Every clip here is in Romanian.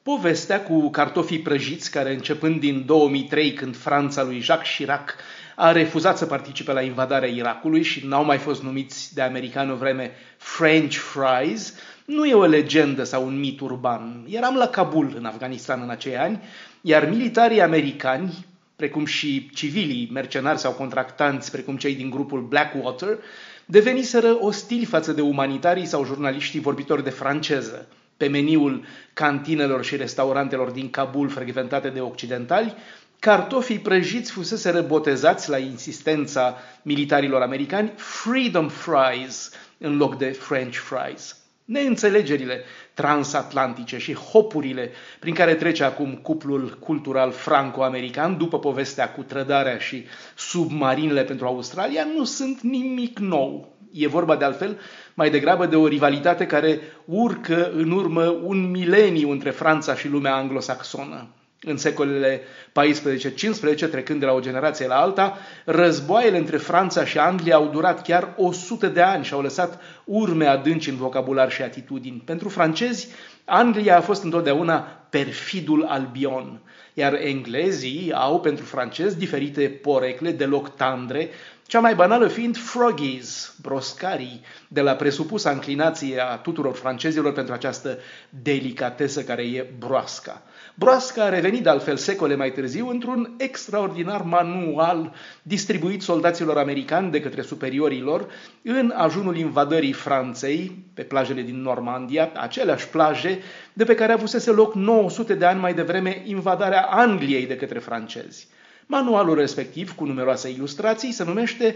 povestea cu cartofii prăjiți care, începând din 2003, când Franța lui Jacques Chirac a refuzat să participe la invadarea Irakului și n-au mai fost numiți de americani o vreme French fries, nu e o legendă sau un mit urban. Eram la Kabul, în Afganistan, în acei ani, iar militarii americani, precum și civilii, mercenari sau contractanți, precum cei din grupul Blackwater, deveniseră ostili față de umanitarii sau jurnaliștii vorbitori de franceză. Pe meniul cantinelor și restaurantelor din Kabul frecventate de occidentali, cartofii prăjiți fuseseră botezați la insistența militarilor americani Freedom Fries în loc de French Fries. Neînțelegerile transatlantice și hopurile prin care trece acum cuplul cultural franco-american după povestea cu trădarea și submarinele pentru Australia nu sunt nimic nou. E vorba de altfel mai degrabă de o rivalitate care urcă în urmă un mileniu între Franța și lumea anglosaxonă. În secolele 14-15, trecând de la o generație la alta, războaiele între Franța și Anglia au durat chiar 100 de ani și au lăsat urme adânci în vocabular și atitudini. Pentru francezi, Anglia a fost întotdeauna perfidul Albion, iar englezii au pentru francezi diferite porecle deloc tandre, cea mai banală fiind froggies, broscarii, de la presupusa înclinație a tuturor francezilor pentru această delicatesă care e broasca. Broasca a revenit de altfel secole mai târziu într-un extraordinar manual distribuit soldaților americani de către superiorii lor în ajunul invadării Franței pe plajele din Normandia, aceleași plaje de pe care avusese loc 900 de ani mai devreme invadarea Angliei de către francezi. Manualul respectiv, cu numeroase ilustrații, se numește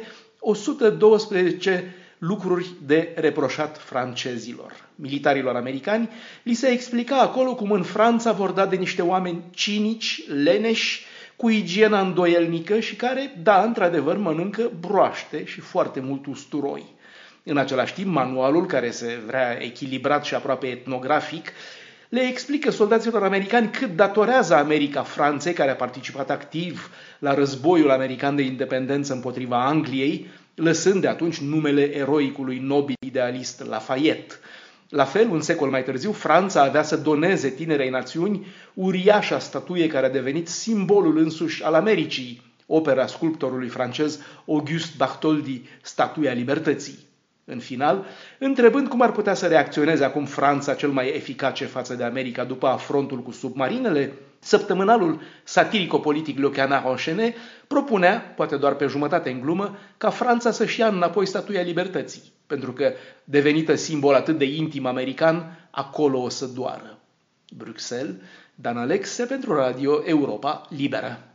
112 lucruri de reproșat francezililor. Militarilor americani li se explica acolo cum în Franța vor da de niște oameni cinici, leneși, cu igiena îndoielnică și care, da, într-adevăr, mănâncă broaște și foarte mult usturoi. În același timp, manualul, care se vrea echilibrat și aproape etnografic, le explică soldaților americani cât datorează America Franței, care a participat activ la războiul american de independență împotriva Angliei, lăsând de atunci numele eroicului nobil idealist Lafayette. La fel, un secol mai târziu, Franța avea să doneze tinerei națiuni uriașa statuie care a devenit simbolul însuși al Americii, opera sculptorului francez Auguste Bartholdi, Statuia Libertății. În final, întrebând cum ar putea să reacționeze acum Franța cel mai eficace față de America după afrontul cu submarinele, săptămânalul satirico-politic Le Canard Enchaîné propunea, poate doar pe jumătate în glumă, ca Franța să-și ia înapoi Statuia Libertății, pentru că, devenită simbol atât de intim american, acolo o să doară. Bruxelles, Dan Alexe pentru Radio Europa Liberă.